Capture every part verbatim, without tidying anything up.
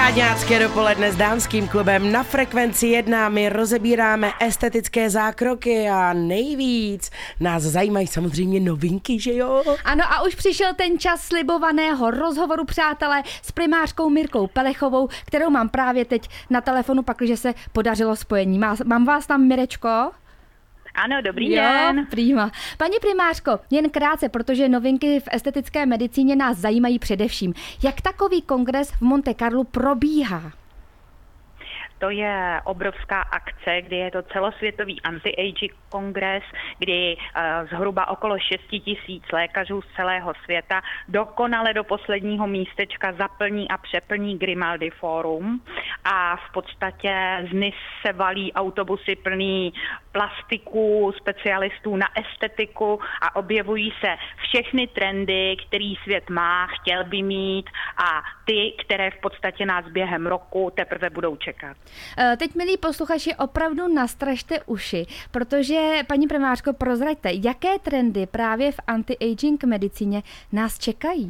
Parádňácké dopoledne s Dámským klubem na Frekvenci jedna. My rozebíráme estetické zákroky a nejvíc nás zajímají samozřejmě novinky, že jo? Ano, a už přišel ten čas slibovaného rozhovoru, přátelé, s primářkou Mirkou Pelechovou, kterou mám právě teď na telefonu, pakliže se podařilo spojení. Má, mám vás tam, Mirečko? Ano, dobrý jo, den. Prýma. Paní primářko, jen krátce, protože novinky v estetické medicíně nás zajímají především. Jak takový kongres v Monte Carlu probíhá? To je obrovská akce, kdy je to celosvětový anti-aging kongres, kdy uh, zhruba okolo šest tisíc lékařů z celého světa dokonale do posledního místečka zaplní a přeplní Grimaldi Forum a v podstatě z Nice se valí autobusy plný plastiků, specialistů na estetiku a objevují se všechny trendy, který svět má, chtěl by mít a ty, které v podstatě nás během roku teprve budou čekat. Teď, milí posluchači, opravdu nastražte uši, protože, paní primářko, prozraďte, jaké trendy právě v anti-aging medicíně nás čekají?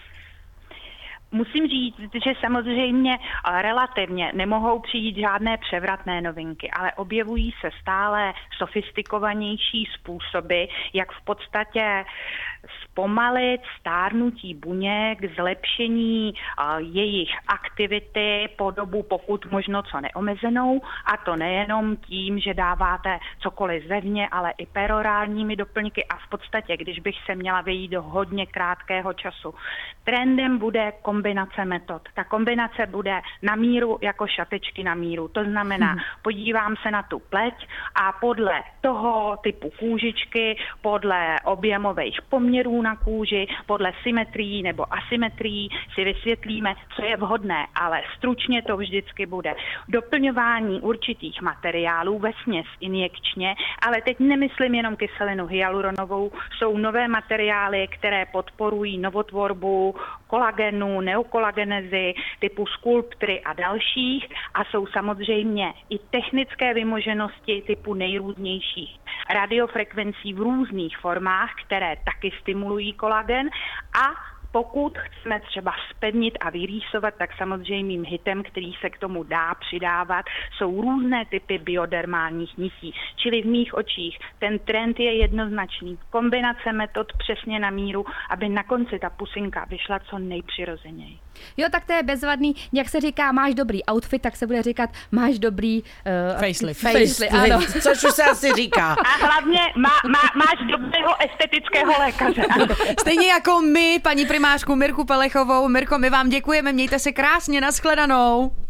Musím říct, že samozřejmě relativně nemohou přijít žádné převratné novinky, ale objevují se stále sofistikovanější způsoby, jak v podstatě zpomalit stárnutí buněk, zlepšení uh, jejich aktivity po dobu pokud možno co neomezenou, a to nejenom tím, že dáváte cokoliv zevně, ale i perorálními doplňky a v podstatě, když bych se měla vejít do hodně krátkého času. Trendem bude kombinace metod. Ta kombinace bude na míru jako šatečky na míru. To znamená, hmm. podívám se na tu pleť a podle toho typu kůžičky, podle objemových poměrů na kůži, podle symetrií nebo asymetrií si vysvětlíme, co je vhodné, ale stručně to vždycky bude doplňování určitých materiálů, vesměs injekčně, ale teď nemyslím jenom kyselinu hyaluronovou, jsou nové materiály, které podporují novotvorbu kolagenu, neokolagenezy, typu skulptry a dalších a jsou samozřejmě i technické vymoženosti typu nejrůznějších radiofrekvencí v různých formách, které taky stimulují kolagen a pokud chceme třeba zpevnit a vyrýsovat, tak samozřejmým hitem, který se k tomu dá přidávat, jsou různé typy biodermálních nití. Čili v mých očích ten trend je jednoznačný. Kombinace metod přesně na míru, aby na konci ta pusinka vyšla co nejpřirozeněji. Jo, tak to je bezvadný. Jak se říká, máš dobrý outfit, tak se bude říkat, máš dobrý uh, facelift. Facelift, ano. Což už se asi říká. A hlavně má, má, máš dobrého estetického lékaře. Stejně jako my, paní primářku Mirku Pelechovou. Mirko, my vám děkujeme, mějte se krásně, nashledanou.